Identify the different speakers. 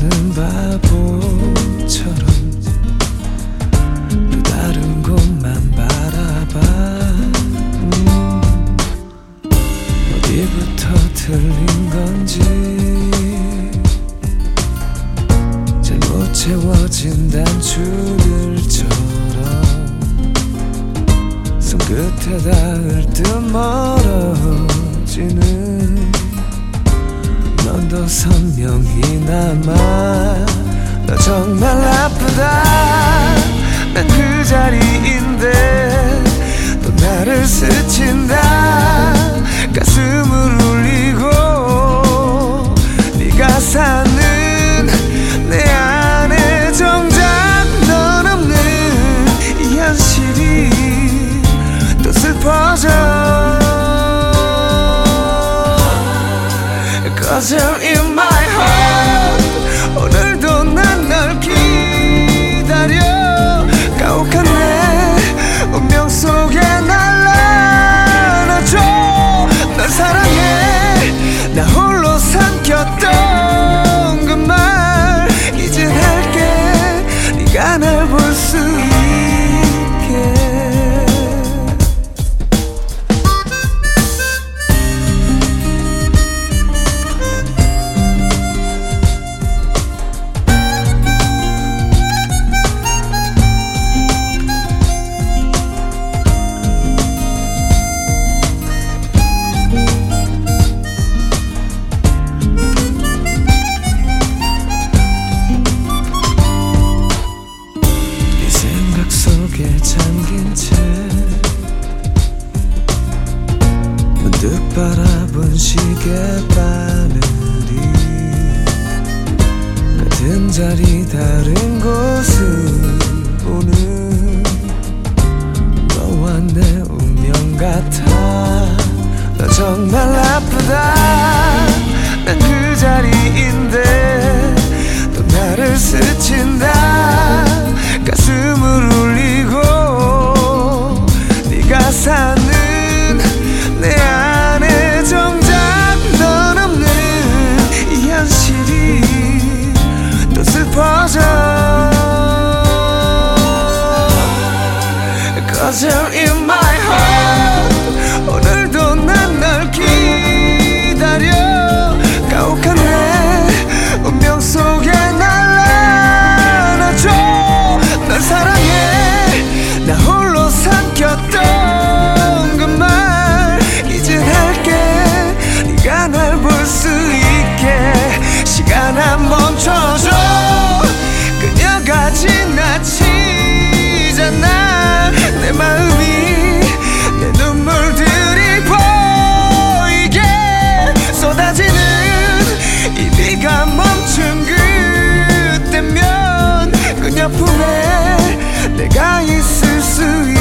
Speaker 1: 나는 바보처럼 또 다른 곳만 바라봐. 어디부터 틀린 건지 잘못 채워진 단추들처럼 손끝에 닿을 듯 멀어지는 넌 더 선명히 남아. 너 정말 아프다. 난 그 자리인데 또 나를 스친다. 가슴을 울리고 네가 사는 내 안에 정작 넌 없는 이 현실이 또 슬퍼져. Cause you're in my heart. 오늘도 난 널 기다려. 가혹한 내 운명 속에 날 안아줘. 널 사랑해. 나 홀로 삼켰던 그 말 이젠 할게. 네가 날 볼 수 있게. 잠긴 채 문득 바라본 시계 바늘이 같은 자리 다른 곳을 보는 너와 내 운명 같아. 너 정말 아프다. 난 그 자리인데 또 나를 스친다. 가슴을 울리고 네가 사는 내 안에 정작 넌 없는 이 현실이 또 슬퍼져. Cause you're in my heart. 오늘도 난 널 기다려. 가혹한 내 운명 속에 날 안아줘. 널 사랑해. 나 홀로 삼켰던 그 말 이젠 할게. 네가 날 볼 수 있게. 시간아 멈춰줘. 그녀가 지나치잖아. 내 마음이 내 눈물들이 보이게 쏟아지는 이 비가 멈춘 그때면 그녀 품에 내가 있을 수 있어.